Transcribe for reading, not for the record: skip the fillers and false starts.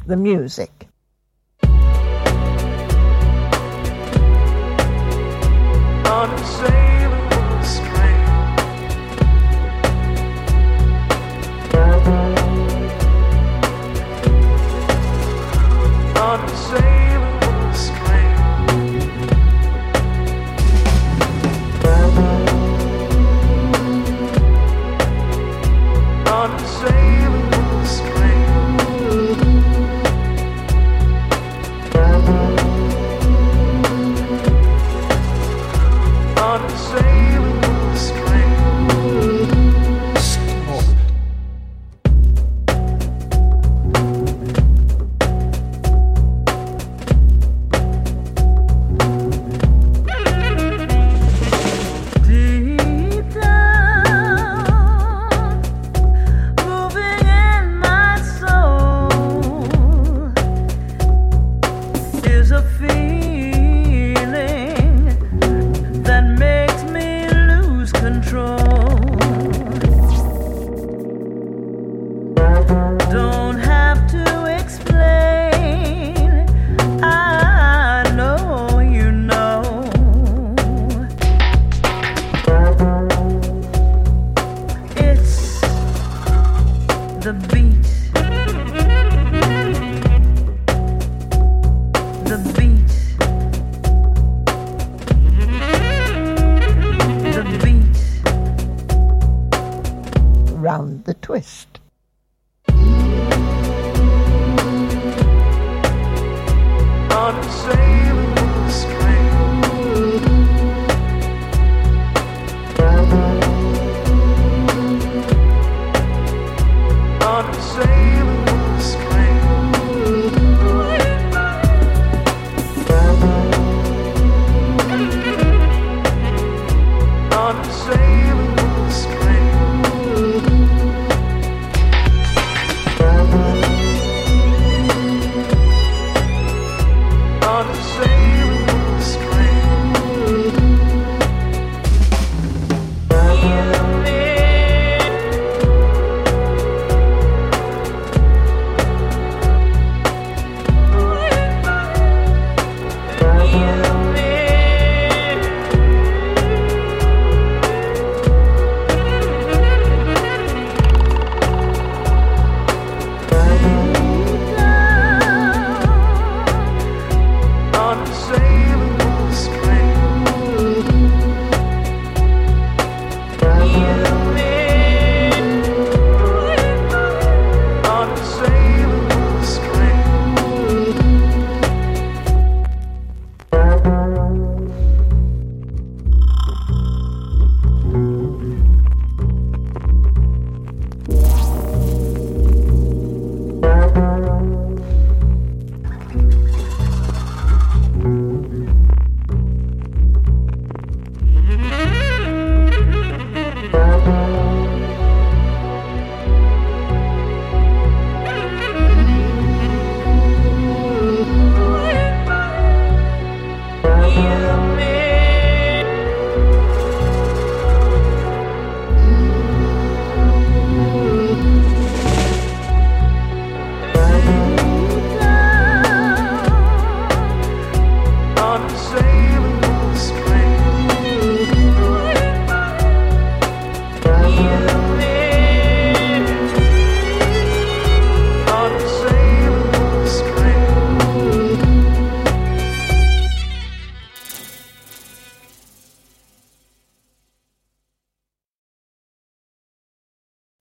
the music. Unassailable strength. Unassailable strength. Unassailable strength. Unassailable strength. Deep down, moving in my soul, is a feeling that makes me lose control. Don't have to explain, I know you know. It's the beat, the beat, the beat. Round the twist. Unassailable strength. Unassailable strength. Unassailable strength. Unassailable strength. Unassailable strength. Unassailable strength.